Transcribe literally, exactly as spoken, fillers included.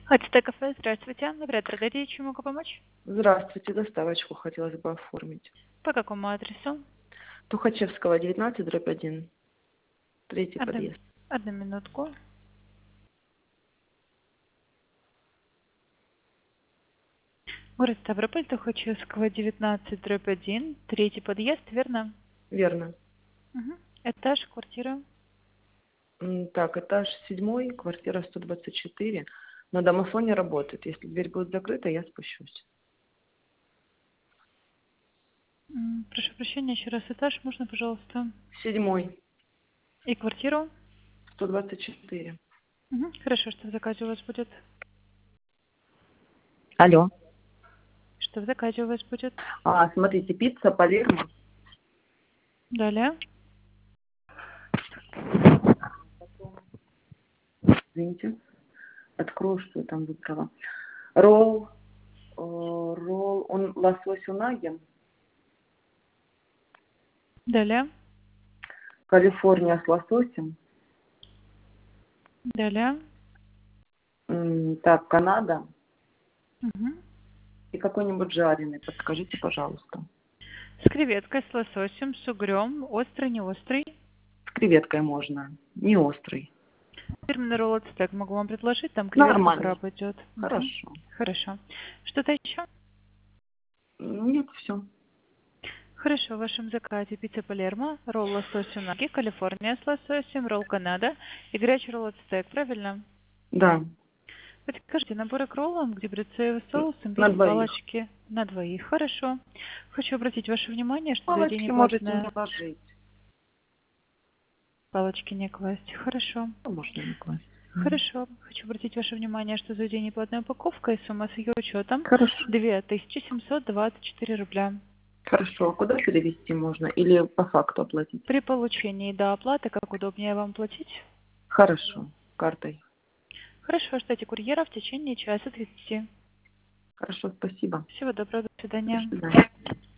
Хотите кафе? Здравствуйте. Оператор, дадите, чем могу помочь? Здравствуйте, доставочку хотелось бы оформить. По какому адресу? Тухачевского, девятнадцать, дробь один. Третий Одну, подъезд. одну минутку. Город Ставрополь, Тухачевского, девятнадцать, дробь один. Третий подъезд, верно? Верно. Угу. Этаж, квартира. М, Так, этаж седьмой, квартира сто двадцать четыре. На домофоне работает. Если дверь будет закрыта, я спущусь. М, Прошу прощения, еще раз этаж, можно, пожалуйста? Седьмой, И квартиру? сто двадцать четыре. Угу. Хорошо, что в заказе у вас будет? Алло. Что в заказе у вас будет? А, смотрите, пицца Палермо. Далее. Извините. Открою, что я там выбрала. Ролл. э, Ролл. Он лосось унаги. Далее. Калифорния с лососем. Далее. М, Так, Канада. Угу. И какой-нибудь жареный. Подскажите, пожалуйста. С креветкой, с лососем, с угрем. Острый, не острый. С креветкой можно. Не острый. Фирменный ролл от стек могу вам предложить, там креветка, Нормально. краб идет. Мгм. Хорошо. Хорошо. Что-то еще? Нет, все. Хорошо, в вашем заказе пицца Палермо, ролл лосось унаги, Калифорния с лососем, ролл Канада и горячий ролл от стек, правильно? Да. Подскажите, наборы к роллам, где брюцеевый соусом в На виде двоих. палочки на двоих. Хорошо. Хочу обратить ваше внимание, что Палочки заведение можете не платное, ложить. палочки не класть. Хорошо. Ну, можно не класть. Мгм. Хорошо. Хочу обратить ваше внимание, что заведение платная упаковка и сумма с ее учетом Хорошо. две тысячи семьсот двадцать четыре рубля. Хорошо. А куда перевести можно? Или по факту оплатить? При получении до оплаты, как удобнее вам платить? Хорошо. Картой. Хорошо, ждите курьера в течение часа тридцати. Хорошо, спасибо. Всего доброго, до До свидания. свидания.